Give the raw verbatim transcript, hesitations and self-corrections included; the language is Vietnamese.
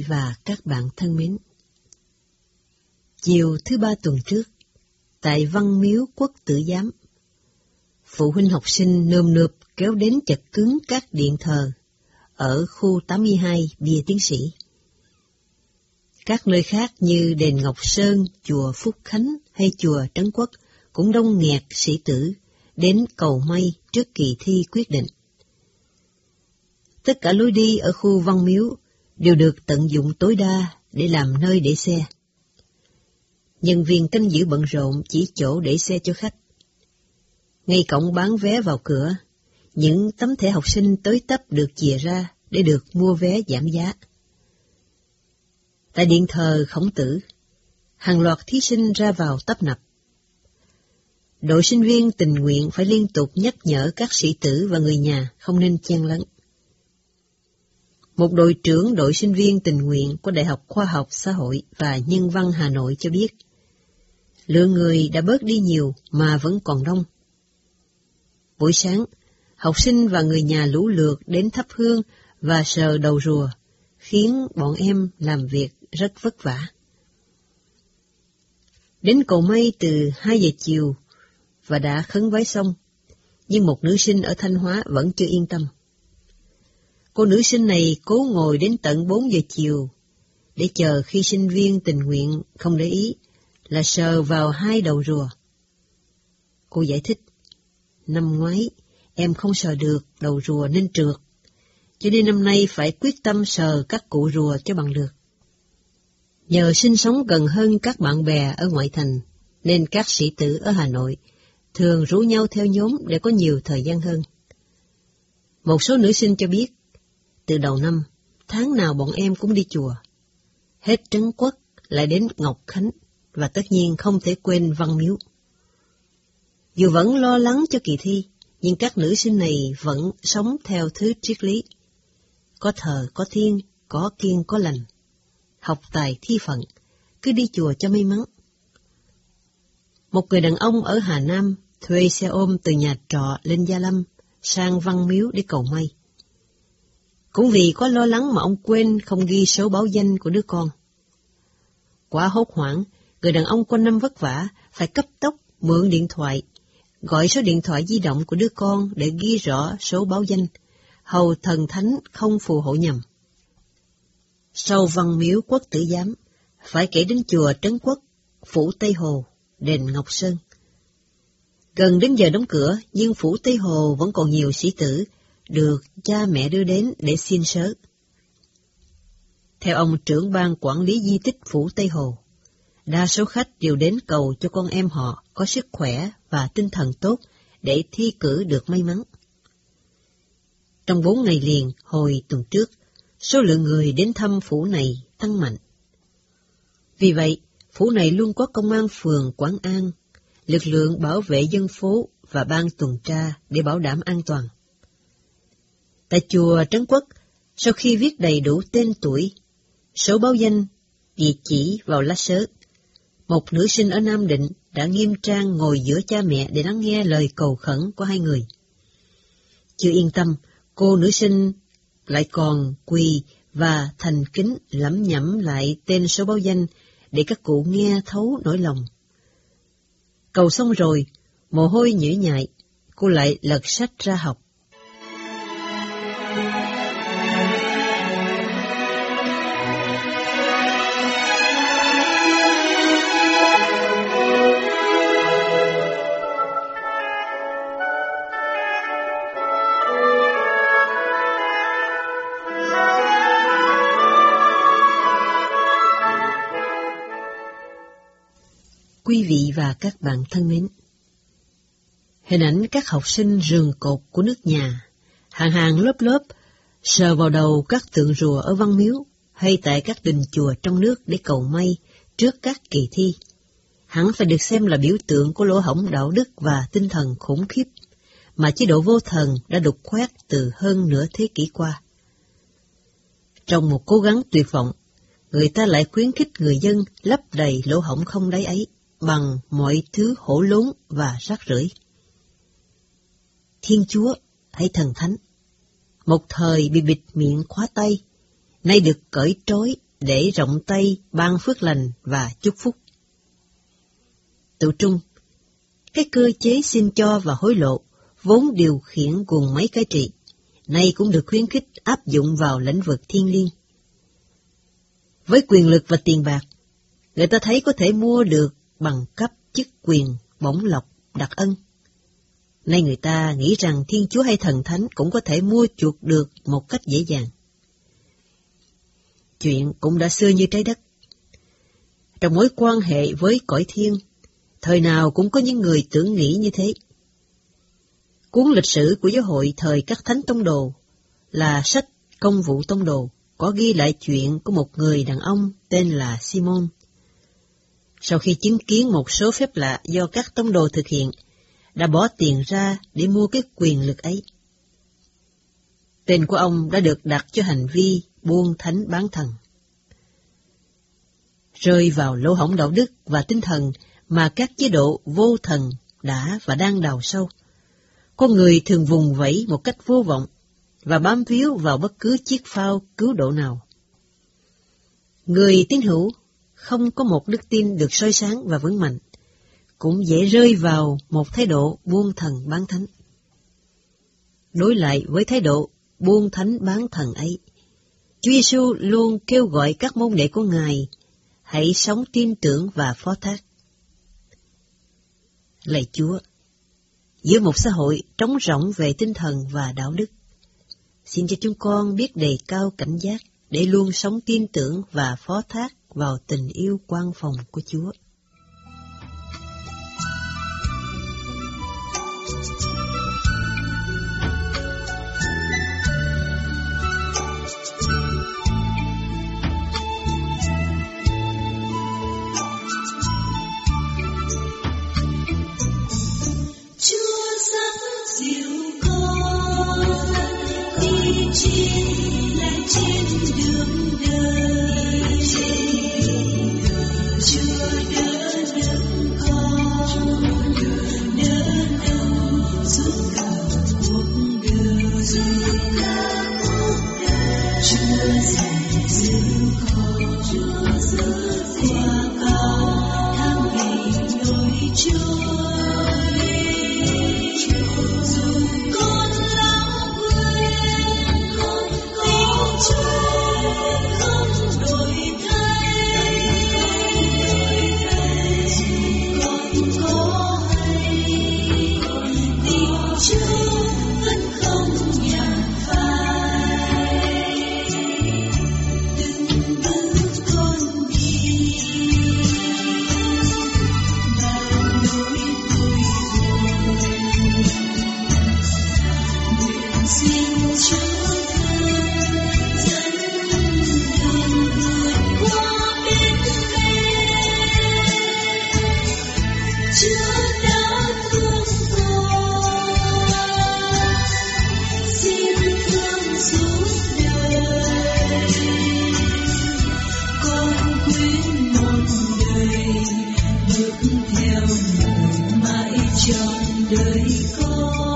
và các bạn thân mến, chiều thứ ba tuần trước, tại Văn Miếu Quốc Tử Giám, phụ huynh học sinh nơm nượp kéo đến chật cứng các điện thờ ở khu tám mươi hai bia tiến sĩ. Các nơi khác như đền Ngọc Sơn, chùa Phúc Khánh hay chùa Trấn Quốc cũng đông nghẹt sĩ tử đến cầu may trước kỳ thi quyết định. Tất cả lối đi ở khu Văn Miếu đều được tận dụng tối đa để làm nơi để xe. Nhân viên canh giữ bận rộn chỉ chỗ để xe cho khách. Ngay cổng bán vé vào cửa, những tấm thẻ học sinh tới tấp được chìa ra để được mua vé giảm giá. Tại điện thờ Khổng Tử, hàng loạt thí sinh ra vào tấp nập. Đội sinh viên tình nguyện phải liên tục nhắc nhở các sĩ tử và người nhà không nên chen lấn. Một đội trưởng đội sinh viên tình nguyện của Đại học Khoa học Xã hội và Nhân văn Hà Nội cho biết, lượng người đã bớt đi nhiều mà vẫn còn đông. Buổi sáng, học sinh và người nhà lũ lượt đến thắp hương và sờ đầu rùa, khiến bọn em làm việc rất vất vả. Đến cầu may từ hai giờ chiều và đã khấn vái xong, nhưng một nữ sinh ở Thanh Hóa vẫn chưa yên tâm. Cô nữ sinh này cố ngồi đến tận bốn giờ chiều, để chờ khi sinh viên tình nguyện không để ý, là sờ vào hai đầu rùa. Cô giải thích, năm ngoái em không sờ được đầu rùa nên trượt, cho nên năm nay phải quyết tâm sờ các cụ rùa cho bằng được. Nhờ sinh sống gần hơn các bạn bè ở ngoại thành, nên các sĩ tử ở Hà Nội thường rủ nhau theo nhóm để có nhiều thời gian hơn. Một số nữ sinh cho biết, từ đầu năm, tháng nào bọn em cũng đi chùa. Hết Trấn Quốc lại đến Ngọc Khánh, và tất nhiên không thể quên Văn Miếu. Dù vẫn lo lắng cho kỳ thi, nhưng các nữ sinh này vẫn sống theo thứ triết lý. Có thờ, có thiên, có kiêng, có lành. Học tài thi phận, cứ đi chùa cho may mắn. Một người đàn ông ở Hà Nam thuê xe ôm từ nhà trọ lên Gia Lâm sang Văn Miếu để cầu may. Cũng vì có lo lắng mà ông quên không ghi số báo danh của đứa con. Quá hốt hoảng, người đàn ông quanh năm vất vả phải cấp tốc mượn điện thoại, gọi số điện thoại di động của đứa con để ghi rõ số báo danh, hầu thần thánh không phù hộ nhầm. Sau Văn Miếu Quốc Tử Giám, phải kể đến chùa Trấn Quốc, phủ Tây Hồ, đền Ngọc Sơn. Gần đến giờ đóng cửa, nhưng phủ Tây Hồ vẫn còn nhiều sĩ tử được cha mẹ đưa đến để xin sớ. Theo ông trưởng ban quản lý di tích phủ Tây Hồ, đa số khách đều đến cầu cho con em họ có sức khỏe và tinh thần tốt để thi cử được may mắn. Trong bốn ngày liền hồi tuần trước, số lượng người đến thăm phủ này tăng mạnh. Vì vậy, phủ này luôn có công an phường Quảng An, lực lượng bảo vệ dân phố và ban tuần tra để bảo đảm an toàn. Tại chùa Trấn Quốc, sau khi viết đầy đủ tên tuổi, số báo danh, địa chỉ vào lá sớ, một nữ sinh ở Nam Định đã nghiêm trang ngồi giữa cha mẹ để lắng nghe lời cầu khẩn của hai người. Chưa yên tâm, cô nữ sinh lại còn quỳ và thành kính lẩm nhẩm lại tên số báo danh để các cụ nghe thấu nỗi lòng. Cầu xong rồi, mồ hôi nhễ nhại, cô lại lật sách ra học. Quý vị và các bạn thân mến, hình ảnh các học sinh rường cột của nước nhà, hàng hàng lớp lớp, sờ vào đầu các tượng rùa ở Văn Miếu hay tại các đình chùa trong nước để cầu may trước các kỳ thi, hẳn phải được xem là biểu tượng của lỗ hổng đạo đức và tinh thần khủng khiếp mà chế độ vô thần đã đục khoét từ hơn nửa thế kỷ qua. Trong một cố gắng tuyệt vọng, người ta lại khuyến khích người dân lấp đầy lỗ hổng không đáy ấy bằng mọi thứ hổ lốn và rác rưởi. Thiên Chúa hay thần thánh, một thời bị bịt miệng khóa tay, nay được cởi trói để rộng tay ban phước lành và chúc phúc. Tự trung, cái cơ chế xin cho và hối lộ vốn điều khiển guồng máy cai trị, nay cũng được khuyến khích áp dụng vào lĩnh vực thiêng liêng. Với quyền lực và tiền bạc, người ta thấy có thể mua được bằng cấp, chức quyền, bổng lộc, đặc ân. Nay người ta nghĩ rằng Thiên Chúa hay Thần Thánh cũng có thể mua chuộc được một cách dễ dàng. Chuyện cũng đã xưa như trái đất. Trong mối quan hệ với cõi thiên, thời nào cũng có những người tưởng nghĩ như thế. Cuốn lịch sử của giáo hội thời các thánh tông đồ là sách Công vụ Tông đồ, có ghi lại chuyện của một người đàn ông tên là Simon. Sau khi chứng kiến một số phép lạ do các tông đồ thực hiện, đã bỏ tiền ra để mua cái quyền lực ấy. Tên của ông đã được đặt cho hành vi buôn thánh bán thần. Rơi vào lỗ hổng đạo đức và tinh thần mà các chế độ vô thần đã và đang đào sâu, con người thường vùng vẫy một cách vô vọng và bám víu vào bất cứ chiếc phao cứu độ nào. Người tín hữu không có một đức tin được soi sáng và vững mạnh, cũng dễ rơi vào một thái độ buôn thần bán thánh. Đối lại với thái độ buôn thánh bán thần ấy, Chúa Giêsu luôn kêu gọi các môn đệ của Ngài hãy sống tin tưởng và phó thác. Lạy Chúa, giữa một xã hội trống rỗng về tinh thần và đạo đức, xin cho chúng con biết đề cao cảnh giác để luôn sống tin tưởng và phó thác vào tình yêu quan phòng của Chúa. Đời con